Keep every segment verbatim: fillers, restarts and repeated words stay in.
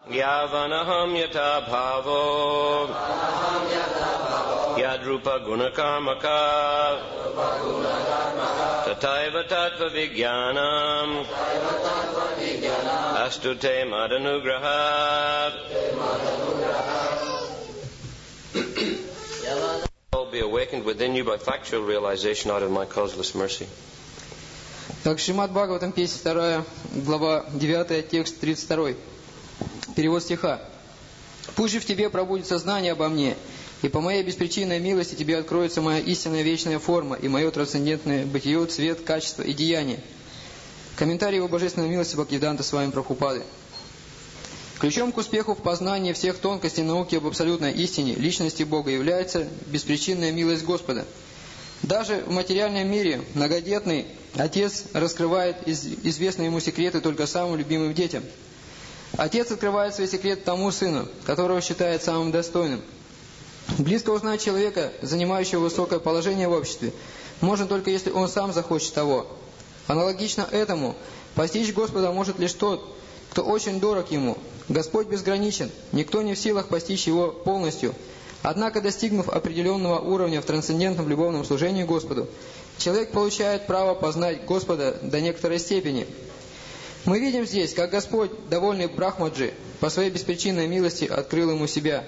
Yavanaham yata bhavo Yadrupa gunakarmaka Tataiva tattva vijnanam Astute madanugraha All be awakened within you by factual realization out of my causeless mercy. Так, Шримад Бхагаватам, песня вторая, глава девятая, текст тридцать второй. Перевод стиха. «Пусть же в тебе пробудет сознание обо мне, и по моей беспричинной милости тебе откроется моя истинная вечная форма и мое трансцендентное бытие, цвет, качество и деяние». Комментарий его божественной милости Бхактивиданта Свами Прабхупады. Ключом к успеху в познании всех тонкостей науки об абсолютной истине, личности Бога, является беспричинная милость Господа. Даже в материальном мире многодетный отец раскрывает известные ему секреты только самым любимым детям. Отец открывает свои секреты тому сыну, которого считает самым достойным. Близко узнать человека, занимающего высокое положение в обществе, можно только если он сам захочет того. Аналогично этому, постичь Господа может лишь тот, кто очень дорог ему. Господь безграничен, никто не в силах постичь его полностью. Однако, достигнув определенного уровня в трансцендентном любовном служении Господу, человек получает право познать Господа до некоторой степени. Мы видим здесь, как Господь, довольный Брахмаджи, по своей беспричинной милости открыл ему себя.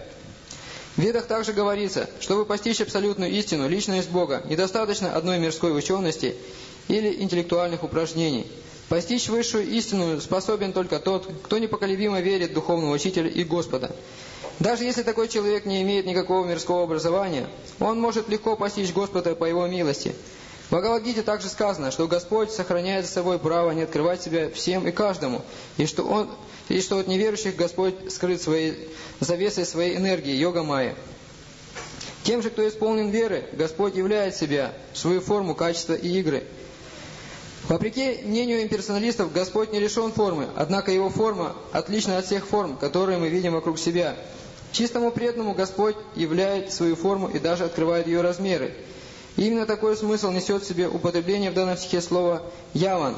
В Ведах также говорится, чтобы постичь абсолютную истину, личность Бога, недостаточно одной мирской учености или интеллектуальных упражнений. Постичь высшую истину способен только тот, кто непоколебимо верит в духовного учителя и Господа. Даже если такой человек не имеет никакого мирского образования, он может легко постичь Господа по его милости. В Бхагавад-гите также сказано, что Господь сохраняет за собой право не открывать себя всем и каждому, и что, он, и что от неверующих Господь скрыт своей завесой своей энергии, йога-майя. Тем же, кто исполнен веры, Господь являет себя, свою форму, качество и игры. Вопреки мнению имперсоналистов, Господь не лишен формы, однако Его форма отлична от всех форм, которые мы видим вокруг себя. Чистому преданному Господь являет свою форму и даже открывает ее размеры. И именно такой смысл несет в себе употребление в данном стихе слова «яван».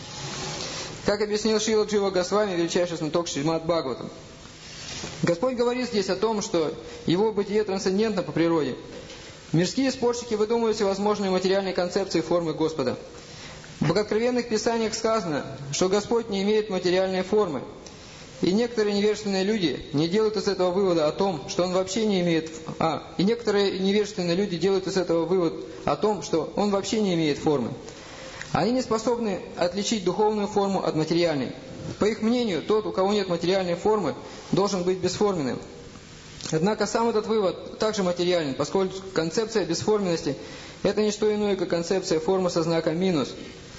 Как объяснил Шрила Джива Госвами, величайший знаток Шримад Бхагаватам. Господь говорит здесь о том, что Его бытие трансцендентно по природе. Мирские спорщики выдумывают всевозможные материальные концепции формы Господа. В Богооткровенных Писаниях сказано, что Господь не имеет материальной формы. И некоторые невежественные люди не делают из этого вывода о том, что Он вообще не имеет... А, и некоторые невежественные люди делают из этого вывод о том, что Он вообще не имеет формы. Они не способны отличить духовную форму от материальной. По их мнению, тот, у кого нет материальной формы, должен быть бесформенным. Однако сам этот вывод также материален, поскольку концепция бесформенности – это не что иное, как концепция формы со знаком минус.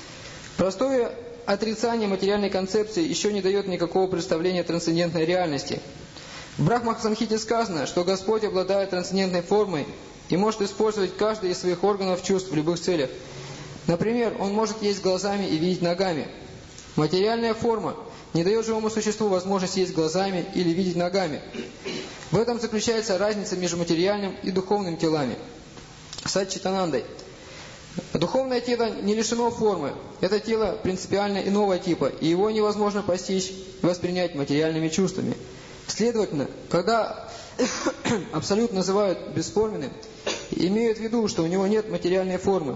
Простое отрицание материальной концепции еще не дает никакого представления трансцендентной реальности. В Брахма-самхите сказано, что Господь обладает трансцендентной формой и может использовать каждый из своих органов чувств в любых целях. Например, Он может есть глазами и видеть ногами. Материальная форма не дает живому существу возможность есть глазами или видеть ногами. В этом заключается разница между материальным и духовным телами. Сатчитанандой. Духовное тело не лишено формы. Это тело принципиально иного типа, и его невозможно постичь и воспринять материальными чувствами. Следовательно, когда абсолют называют бесформенным, имеют в виду, что у него нет материальной формы,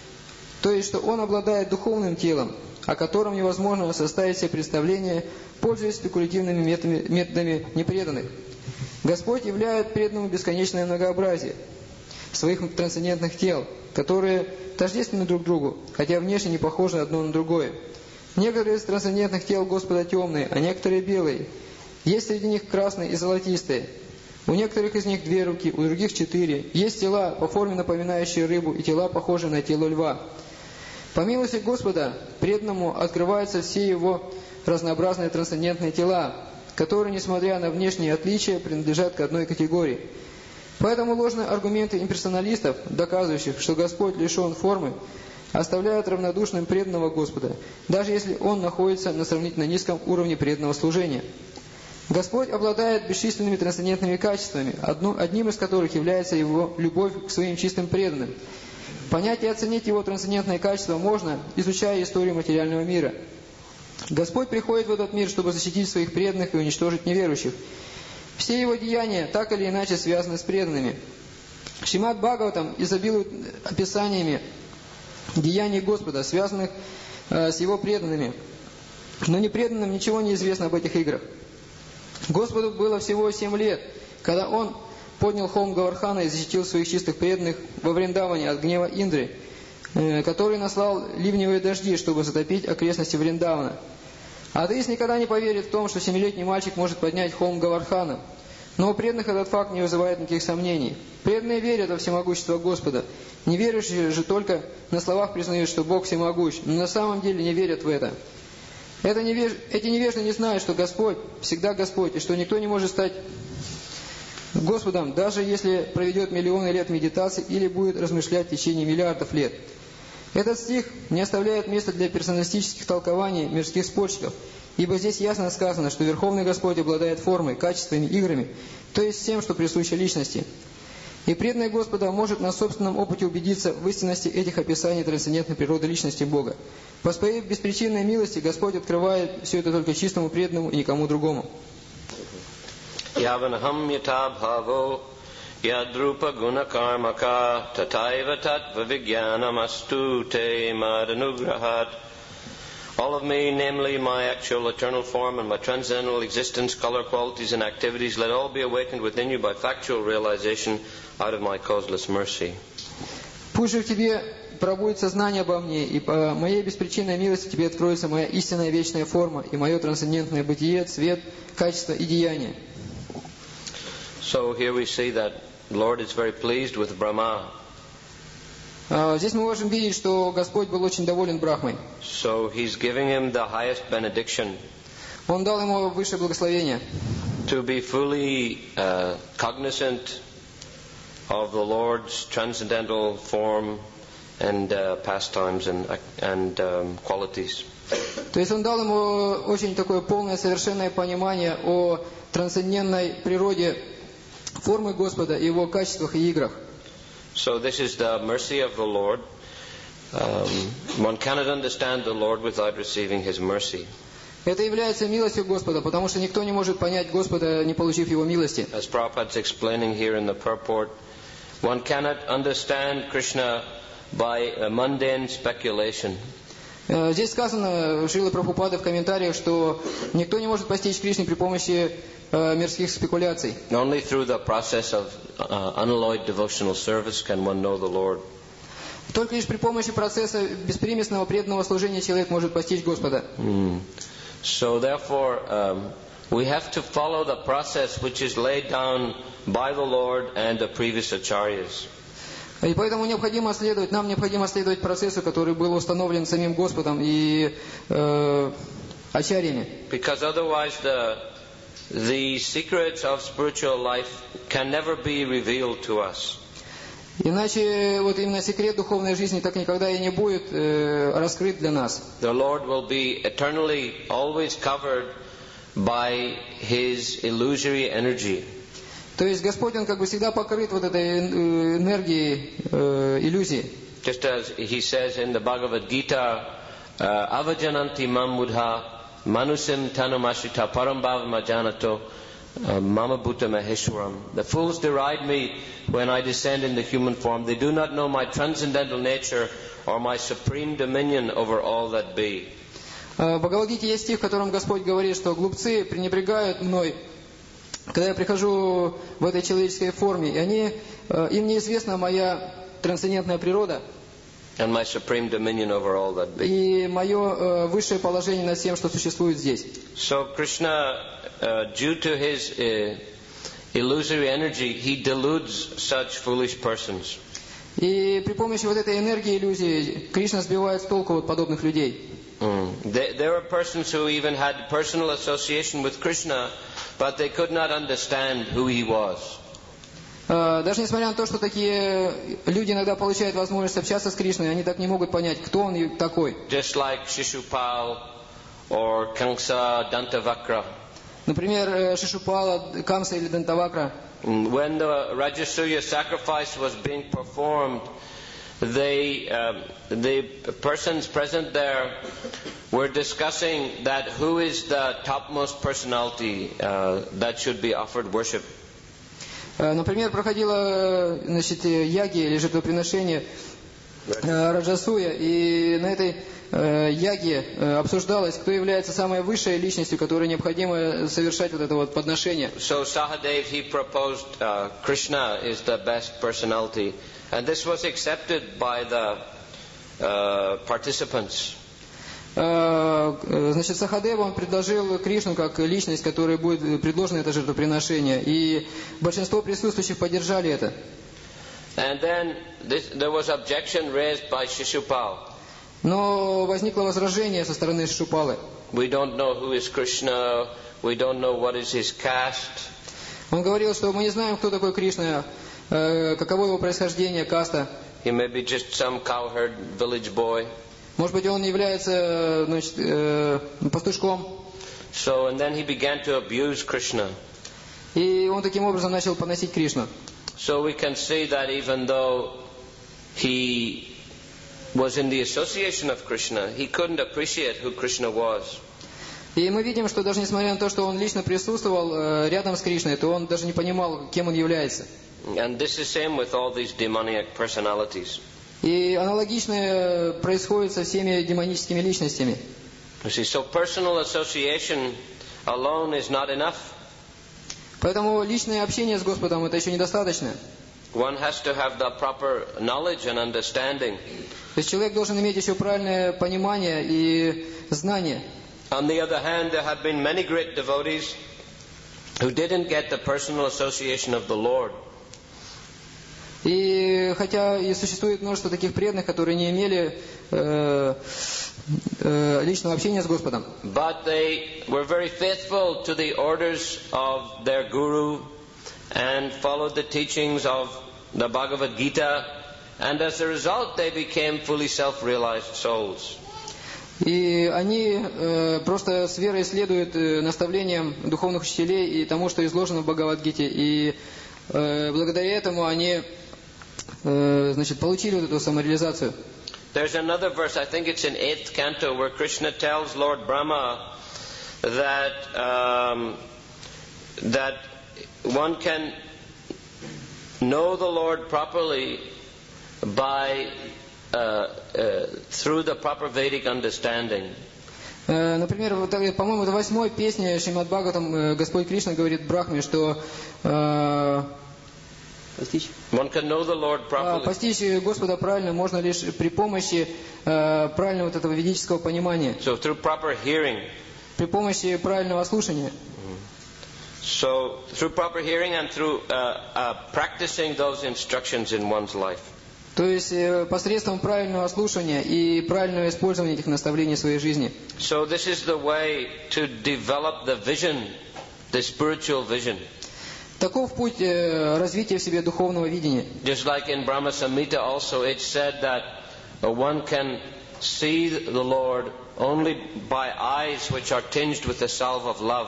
то есть, что он обладает духовным телом, о котором невозможно составить себе представление, пользуясь спекулятивными методами, методами непреданных. Господь являет преданному бесконечное многообразие своих трансцендентных тел, которые тождественны друг другу, хотя внешне не похожи одно на другое. Некоторые из трансцендентных тел Господа темные, а некоторые белые. Есть среди них красные и золотистые. У некоторых из них две руки, у других четыре. Есть тела, по форме напоминающие рыбу, и тела, похожие на тело льва. По милости Господа, преданному открываются все его разнообразные трансцендентные тела, которые, несмотря на внешние отличия, принадлежат к одной категории. Поэтому ложные аргументы имперсоналистов, доказывающих, что Господь лишен формы, оставляют равнодушным преданного Господа, даже если он находится на сравнительно низком уровне преданного служения. Господь обладает бесчисленными трансцендентными качествами, одним из которых является Его любовь к своим чистым преданным. Понять и оценить Его трансцендентные качества можно, изучая историю материального мира. Господь приходит в этот мир, чтобы защитить своих преданных и уничтожить неверующих. Все его деяния так или иначе связаны с преданными. Шримад Бхагаватам изобилует описаниями деяний Господа, связанных э, с его преданными. Но непреданным ничего не известно об этих играх. Господу было всего семь лет, когда Он поднял холм Гавардхана и защитил своих чистых преданных во Вриндаване от гнева Индры, э, который наслал ливневые дожди, чтобы затопить окрестности Вриндавана. Атеист никогда не поверит в том, что семилетний мальчик может поднять холм Гавардхана. Но у преданных этот факт не вызывает никаких сомнений. Преданные верят во всемогущество Господа. Неверующие же только на словах признают, что Бог всемогущ, но на самом деле не верят в это. это невеж... Эти невежды не знают, что Господь всегда Господь, и что никто не может стать Господом, даже если проведет миллионы лет медитации или будет размышлять в течение миллиардов лет. Этот стих не оставляет места для персоналистических толкований мирских спорщиков, ибо здесь ясно сказано, что Верховный Господь обладает формой, качествами, играми, то есть всем, что присуще личности. И преданный Господа может на собственном опыте убедиться в истинности этих описаний трансцендентной природы личности Бога. По своей беспричинной милости Господь открывает все это только чистому преданному и никому другому. Yadrupa guna karmaka tataiva tattva vijnanamastu te madanugrahat. All of me, namely my actual eternal form and my transcendental existence, color, qualities and activities, let all be awakened within you by factual realization out of my causeless mercy. Пусть же в тебе пробудет сознание обо мне, и по моей беспричинной милости тебе откроется моя истинная вечная форма и мое трансцендентное бытие, цвет, качество и деяние. So here we see that the Lord is very pleased with Brahma. Здесь мы можем видеть, что Господь был очень доволен Брахмой. So he's giving him the highest benediction. Он дал ему высшее благословение. To be fully uh, cognizant of the Lord's transcendental form and uh, pastimes and, and um, qualities. То есть он дал ему очень такое полное, совершенное понимание о трансцендентной природе формы Господа, его качествах и играх. So this is the mercy of the Lord. Um, one cannot understand the Lord without receiving His mercy. Это является милостью Господа, потому что никто не может понять Господа, не получив Его милости. As Prabhupada is explaining here in the purport, one cannot understand Krishna by a mundane speculation. Здесь сказано, Шрила Прабхупада в комментариях, что никто не может постичь Кришну при помощи э, мирских спекуляций. Only through the process of uh, unalloyed devotional service can one know the Lord. Только лишь при помощи процесса беспримесного преданного служения человек может постичь Господа. Mm. So therefore, um, we have to follow the process which is laid down by the Lord and the previous acharyas. И поэтому необходимо следовать, нам необходимо следовать процессу, который был установлен самим Господом и э, ачарьями. Because otherwise the the secrets of spiritual life can never be revealed to us. Иначе вот именно секрет духовной жизни так никогда и не будет э, раскрыт для нас. The Lord will be eternally always covered by His illusory energy. То есть Господь, Он как бы всегда покрыт вот этой энергией э, иллюзии. Just as He says in the Bhagavad Gita, avajananti mam mudha manusim tanumashita parambhav majanato mama bhuta maheshwaram. The fools deride me when I descend in the human form. They do not know my transcendental nature or my supreme dominion over all that be. В Бхагавад-гите есть стих, в котором Господь говорит, что глупцы пренебрегают мной, когда я прихожу в этой человеческой форме, и они, им неизвестна моя трансцендентная природа and my supreme dominion over all that be. И мое высшее положение над всем, что существует здесь. So Krishna, uh, due to his uh, illusory energy, he deludes such foolish persons. И при помощи вот этой энергии иллюзии Кришна сбивает с толку вот подобных людей. Mm. There, there are persons who even had personal association with Krishna, but they could not understand who he was. Даже несмотря на то, что такие люди иногда получают возможность общаться с Кришной, они так не могут понять, кто он такой. Just like Shishupal or Kamsa Dantavakra. Например, Шишупала, Камса или Дантавакра. When the Rajasuya sacrifice was being performed, they, um, the persons present there were discussing that who is the topmost personality uh, that should be offered worship. Например, проходила, значит, яги или жертвоприношение Раджасуя, и на этой яге обсуждалось, кто является самой высшей личностью, которой необходимо совершать вот это вот подношение. So Sahadev, he proposed uh, Krishna is the best personality, and this was accepted by the uh, participants. Значит, Сахадев, он предложил Кришну как личность, которая будет предложена это жертвоприношение, и большинство присутствующих поддержали это. And then this, there was objection raised by Shishupal. Но возникло возражение со стороны Шишупалы. We don't know who is Krishna. We don't know what is his caste. Он говорил, что мы не знаем, кто такой Кришна, каково его происхождение, каста. He may be just some cowherd village boy. Может быть, он является, значит, пастушком. So and then he began to abuse Krishna. И он таким образом начал поносить Кришну. So we can see that even though he was in the association of Krishna, he couldn't appreciate who Krishna was. И мы видим, что даже несмотря на то, что он лично присутствовал рядом с Кришной, то он даже не понимал, кем он является. And this is same with all these demoniac personalities. И аналогично происходит со всеми демоническими личностями. You see, so personal association alone is not enough. Поэтому личное общение с Господом это еще недостаточно. One has to have the proper knowledge and understanding. То есть человек должен иметь еще правильное понимание и знание. On the other hand, there have been many great devotees who didn't get the personal association of the Lord. И хотя и существует множество таких преданных, которые не имели э, э, личного общения с Господом. But they were very faithful to the orders of their guru and followed the teachings of the Bhagavad Gita, and as a result they became fully self-realized souls. И они э, просто с верой следуют э, наставлениям духовных учителей и тому, что изложено в Бхагавад-гите. И э, благодаря этому они э, значит, получили вот эту самореализацию. There's another verse, I think it's in eighth canto, where Krishna tells Lord Brahma that um, that one can know the Lord properly by uh, uh, through the proper Vedic understanding. Э, например, вот, по-моему, в восьмой песне Шримад Бхагаватам Господь Кришна говорит Брахме, что э, постичь. One can know the Lord properly. Постичь Господа правильно можно лишь при помощи э, правильного вот этого ведического понимания. So through proper hearing. При помощи правильного слушания. So through proper hearing and through uh, uh, practicing those instructions in one's life. То есть э, посредством правильного слушания и правильного использования этих наставлений в своей жизни. So this is the way to develop the vision, the spiritual vision. Таков путь э, развития в себе духовного видения. Just like in Brahma Samhita also it said that one can see the Lord only by eyes which are tinged with the salve of love.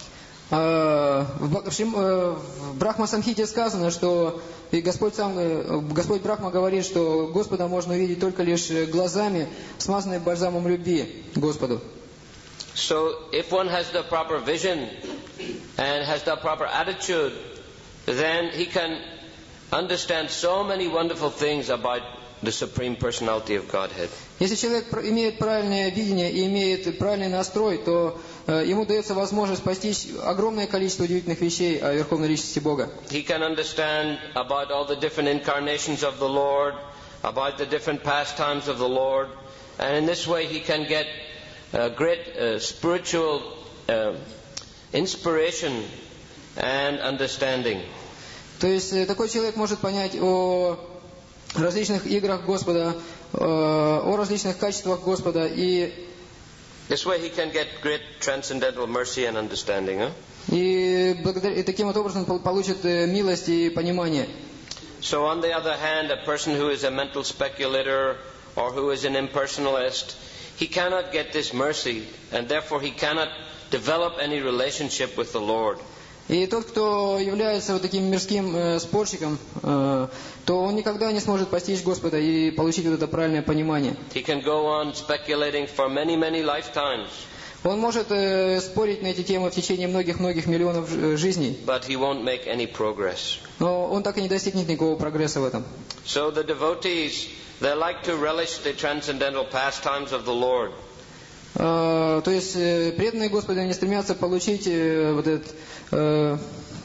В Брахма Самхите сказано, что и Господь сам, Господь Брахма говорит, что Господа можно увидеть только лишь глазами, смазанные бальзамом любви к Господу. So if one has the proper vision and has the proper attitude, then he can understand so many wonderful things about the Supreme Personality of Godhead. Если человек имеет правильное видение и имеет правильный настрой, то э, ему дается возможность постичь огромное количество удивительных вещей о Верховной Личности Бога. He can understand about all the different incarnations of the Lord, about the different pastimes of the Lord, and in this way he can get uh, great uh, spiritual uh, inspiration and understanding. То есть э, такой человек может понять о различных играх Господа, о различных качествах Господа и This way he can get great transcendental mercy and understanding, huh? и, благодаря, и таким вот образом получит милость и понимание. So on the other hand, a person who is a mental speculator or who is an impersonalist, he cannot get this mercy and therefore he cannot develop any relationship with the Lord. И тот, кто является вот таким мирским э, спорщиком, э, то он никогда не сможет постичь Господа и получить вот это правильное понимание. He can go on speculating for many, many lifetimes. Он может э, спорить на эти темы в течение многих-многих миллионов э, жизней, But he won't make any progress. но он так и не достигнет никакого прогресса в этом. So the devotees, they like to relish the transcendental pastimes of the Lord. Э, то есть э, преданные Господа, они стремятся получить э, вот этот, э,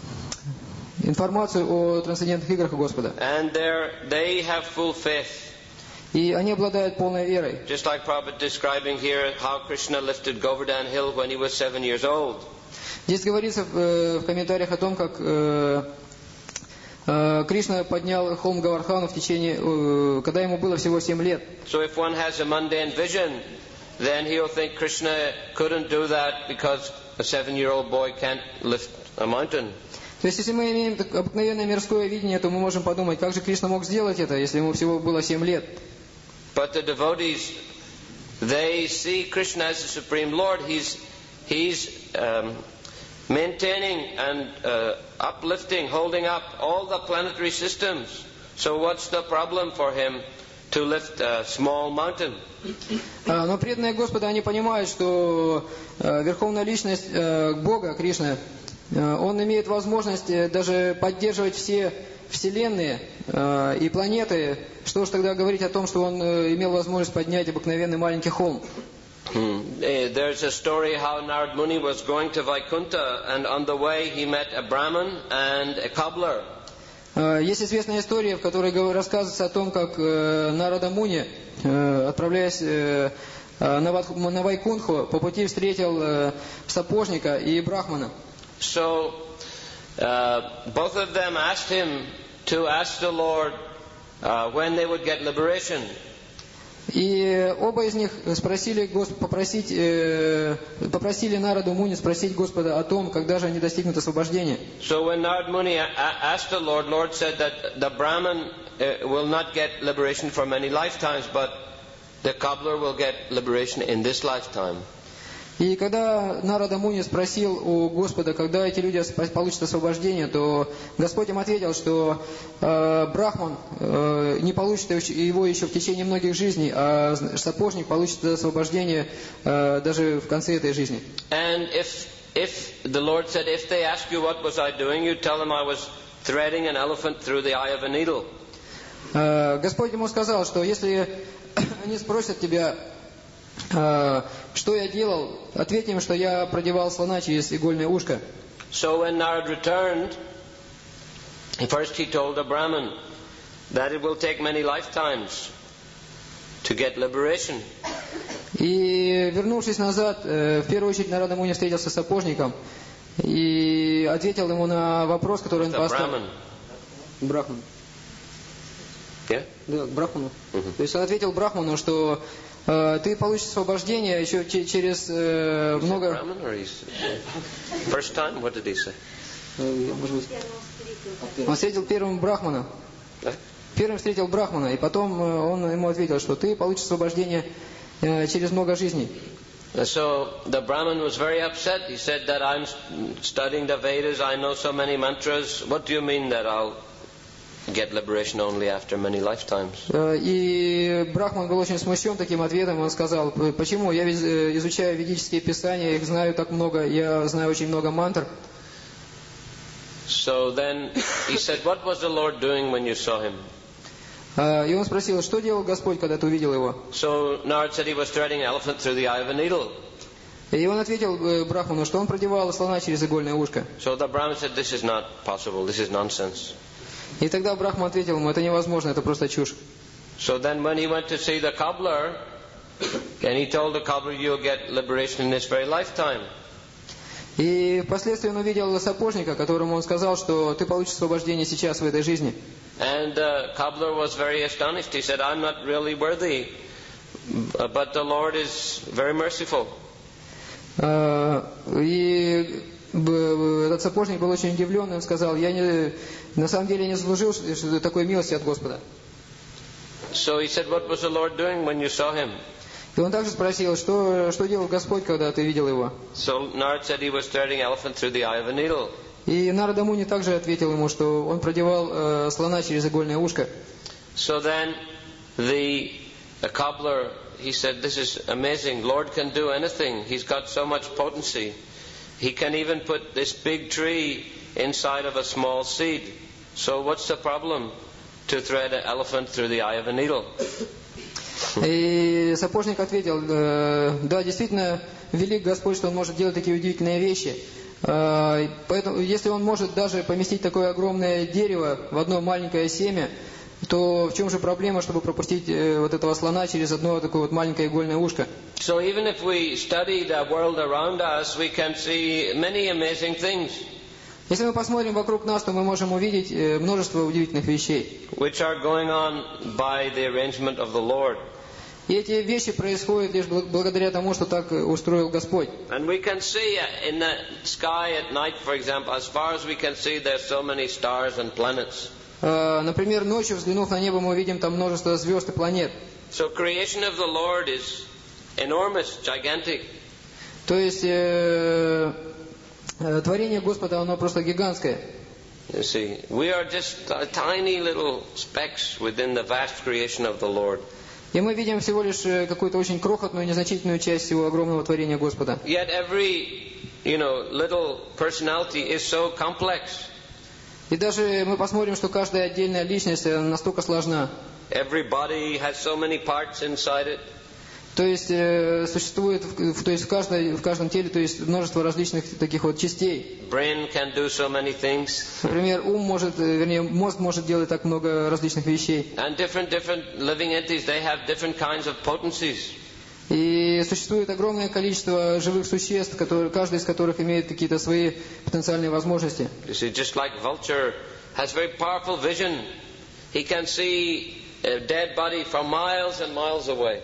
информацию о трансцендентных играх Господа. And they're- they have full faith. И они обладают полной верой. Just like Prabhupada describing here how Krishna lifted Govardhan Hill when he was seven years old. Здесь говорится в, э, в комментариях о том, как э, э, Кришна поднял холм Гавардхану в течение, э, когда ему было всего семь лет. So if one has a mundane vision, then he'll think Krishna couldn't do that because a seven-year-old boy can't lift a mountain. То есть, если мы имеем так- обыкновенное мирское видение, то мы можем подумать, как же Кришна мог сделать это, если ему всего было семь лет. But the devotees, they see Krishna as the Supreme Lord. He's, he's um, maintaining and uh, uplifting, holding up all the planetary systems. So what's the problem for him to lift a small mountain? А, Но преданные Господа, они понимают, что э, Верховная Личность э, Бога, Кришна, э, Он имеет возможность э, даже поддерживать все вселенные э, и планеты. Что ж тогда говорить о том, что Он э, имел возможность поднять обыкновенный маленький холм? Hmm. Eh, There's a story how Narad Muni was going to Vaikuntha, and on the way he met a Brahmin and a cobbler. Э, Есть известная история, в которой гов- рассказывается о том, как э, Нарада Муни, э, отправляясь э, э, на Ват- на Вайкунху, по пути встретил э, сапожника и брахмана. So uh, both of them asked him to ask the Lord uh, when they would get liberation. И оба из них спросили, Гос- попросить, э, попросили Нараду Муни спросить Господа о том, когда же они достигнут освобождения. So when Narad Muni a- a- asked the Lord, Lord said that the Brahmin uh, will not get liberation for many lifetimes, but the cobbler will get liberation in this lifetime. И когда Нарада Муни спросил у Господа, когда эти люди ос- получат освобождение, то Господь им ответил, что э, брахман э, не получит его еще в течение многих жизней, а сапожник получит освобождение э, даже в конце этой жизни. And if, if the Lord said, if they ask you what was I doing, you tell them I was threading an elephant through the eye of a needle. Э, Господь ему сказал, что если они спросят тебя, э, что я делал, ответь им, что я продевал слона через игольное ушко. So when Narad returned, first he told the Brahmin that it will take many lifetimes to get liberation. И вернувшись назад, э, в первую очередь Нарада Муни встретился с сапожником и ответил ему на вопрос, который он The поставил. Brahmin. Брахману. Yeah? Да, Брахману. Мгм. То есть он ответил Брахману, что э, ты получишь освобождение еще че- через э, He said много... Brahmin or he's... First time? What did he say? э, может быть, он встретил первым Брахмана. Eh? Первым встретил Брахмана, и потом э, он ему ответил, что ты получишь освобождение э, через много жизней. So the Brahmin was very upset. He said that I'm studying the Vedas, I know so many mantras. What do you mean that I'll get liberation only after many lifetimes? Э, И Брахман был очень смущен таким ответом. Он сказал, почему? Я ведь э, изучаю ведические писания, их знаю так много, я знаю очень много мантр. So then he said, what was the Lord doing when you saw him? Э, И он спросил, что делал Господь, когда ты увидел его? So Narad said he was threading an elephant through the eye of a needle. И он ответил э, Брахману, что он продевал слона через игольное ушко. So the Brahmin said, this is not possible, this is nonsense. И тогда Брахман ответил ему, это невозможно, это просто чушь. So then when he went to see the cobbler, and he told the cobbler, you'll get liberation in this very lifetime. И впоследствии он увидел сапожника, которому он сказал, что ты получишь освобождение сейчас в этой жизни. And the cobbler was very astonished. He said, I'm not really worthy, but the Lord is very merciful. Э, И б- этот сапожник был очень удивлен, и он сказал, я не, на самом деле не заслужил что- такой милости от Господа. So he said, what was the Lord doing when you saw him? И он также спросил, что, что делал Господь, когда ты видел его? So Narad said he was threading an elephant through the eye of a needle. И Нарада Муни также ответил ему, что он продевал э, слона через игольное ушко. So then the, the cobbler, he said, this is amazing. Lord can do anything. He's got so much potency. He can even put this big tree inside of a small seed. So what's the problem to thread an elephant through the eye of a needle? И сапожник ответил, э, да, действительно, велик Господь, что Он может делать такие удивительные вещи. Э, поэтому, если Он может даже поместить такое огромное дерево в одно маленькое семя, то в чем же проблема, чтобы пропустить э, вот этого слона через одно такое вот маленькое игольное ушко? So even if we study the world around us, we can see many amazing things. Если мы посмотрим вокруг нас, то мы можем увидеть э, множество удивительных вещей. Which are going on by the arrangement of the Lord. И эти вещи происходят лишь благодаря тому, что так устроил Господь. And we can see in the sky at night, for example, as far as we can see, there's so many stars and planets. Uh, например, ночью, взглянув на небо, мы видим там множество звезд и планет. So creation of the Lord is enormous, gigantic. То есть э, э, творение Господа, оно просто гигантское. You see, we are just tiny little specks within the vast creation of the Lord. И мы видим всего лишь какую-то очень крохотную, незначительную часть всего огромного творения Господа. Yet every, you know, little personality is so complex. И даже мы посмотрим, что каждая отдельная личность настолько сложна. Every body has so many parts inside it. То есть э, существует, в, то есть в, каждой, в каждом теле, то есть множество различных таких вот частей. Brain can do so many things. Например, ум может, вернее, мозг может делать так много различных вещей. And different, different living entities, they have different kinds of potencies. И существует огромное количество живых существ, которые, каждый из которых имеет какие-то свои потенциальные возможности. You see, just like vulture has very powerful vision. He can see a dead body from miles and miles away.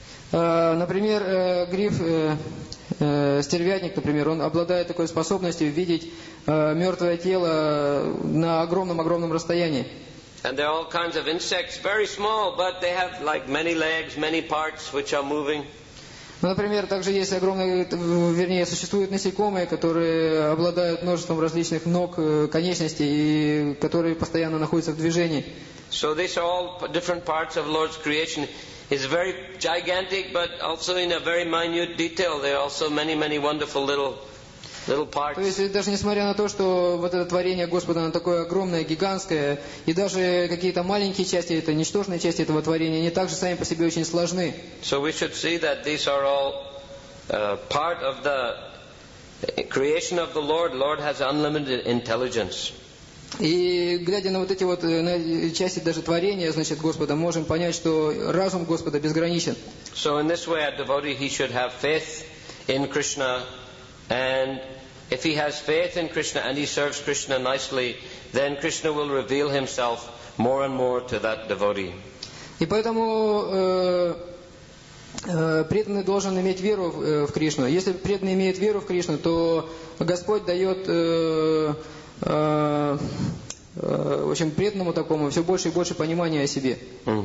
Например, гриф, стервятник, например, он обладает такой способностью видеть мертвое тело на огромном-огромном расстоянии. And there are all kinds of insects, very small, but they have like many legs, many parts which are moving. Ну, например, также есть огромные, вернее, существуют насекомые, которые обладают множеством различных ног, конечностей, и которые постоянно находятся в движении. So these are all different parts of Lord's creation. It's very gigantic, but also in a very minute detail. There are also many, many wonderful little, little parts. То есть даже несмотря на то, что вот это творение Господа, оно такое огромное, гигантское, и даже какие-то маленькие части, это ничтожные части этого творения, они также сами по себе очень сложны. So we should see that these are all uh, part of the creation of the Lord. Lord has unlimited intelligence. И глядя на вот эти вот на части даже творения, значит, Господа, можем понять, что разум Господа безграничен. So in this way, a devotee, he should have faith in Krishna, and if he has faith in Krishna and he serves Krishna nicely, then Krishna will reveal himself more and more to that devotee. И поэтому э, э, преданный должен иметь веру в, в Кришну. Если преданный имеет веру в Кришну, то Господь дает э, э, э, в общем, преданному такому все больше и больше понимания о себе.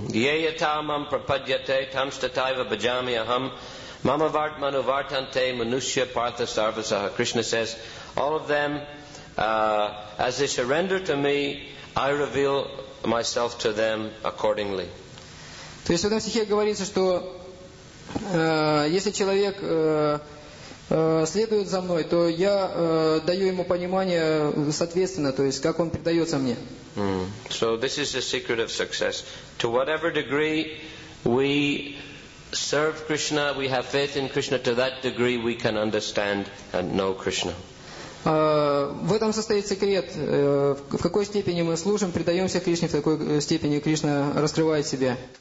Mama vart manuvartante manushya partha sarvasaha. Krishna says, all of them, uh, as they surrender to me, I reveal myself to them accordingly. То есть в этом стихе говорится, что э, если человек э, э, следует за мной, то я э, даю ему понимание соответственно, то есть как он предается мне. Mm. So this is the secret of success. To whatever degree we serve Krishna, we have faith in Krishna, to that degree we can understand and know Krishna. В этом состоит секрет. В какой степени мы служим, предаемся Кришне, в такой степени Кришна раскрывает себя.